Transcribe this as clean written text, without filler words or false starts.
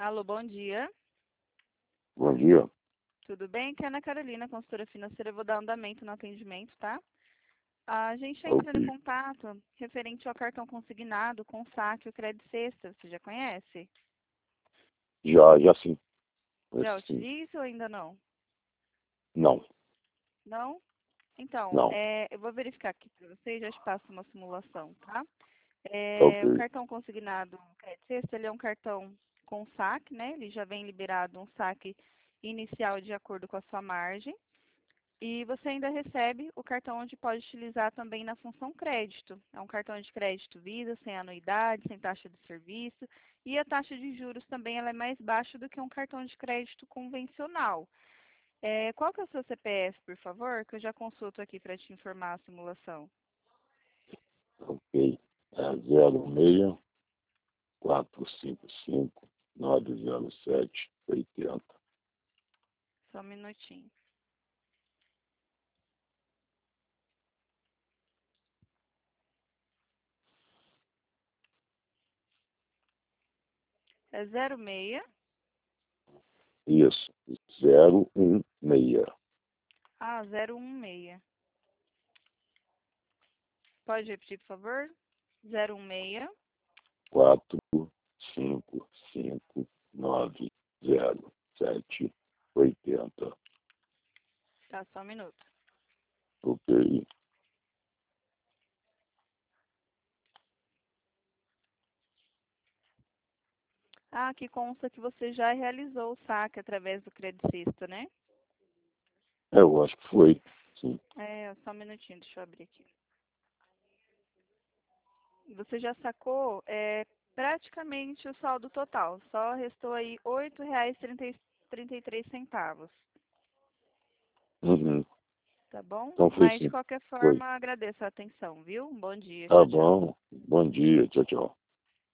Alô, bom dia. Bom dia. Tudo bem? Aqui é a Ana Carolina, consultora financeira. Eu vou dar andamento no atendimento, tá? A gente está Ok. entrando em contato referente ao cartão consignado com saque e o crédito sexta. Você já conhece? Já sim. Já Sim. utiliza ou ainda não? Não, Não? Então, não. eu vou verificar aqui para você e já te passo uma simulação, tá? Ok. O cartão consignado crédito sexta, ele é um cartão com saque, né? Ele já vem liberado um saque inicial de acordo com a sua margem. E você ainda recebe o cartão onde pode utilizar também na função crédito. É um cartão de crédito Visa, sem anuidade, sem taxa de serviço. E a taxa de juros também ela é mais baixa do que um cartão de crédito convencional. Qual que é o seu CPF, por favor? Que eu já consulto aqui para te informar a simulação. Ok. É 06-455-907-80. Só um minutinho. É 06. Isso. 016. Ah, 016. Pode repetir, por favor? 016. 455-907-80. Tá, só um minuto. Ok. Ah, aqui consta que você já realizou o saque através do Credicista, né? Eu acho que foi. Sim. Só um minutinho, deixa eu abrir aqui. Você já sacou praticamente o saldo total. Só restou aí R$ 8,33. Uhum. Tá bom? Então foi Mas, de sim. qualquer Foi. forma, agradeço a atenção, viu? Um bom dia. Tá Tchau, tchau. bom. Bom dia. Tchau, tchau.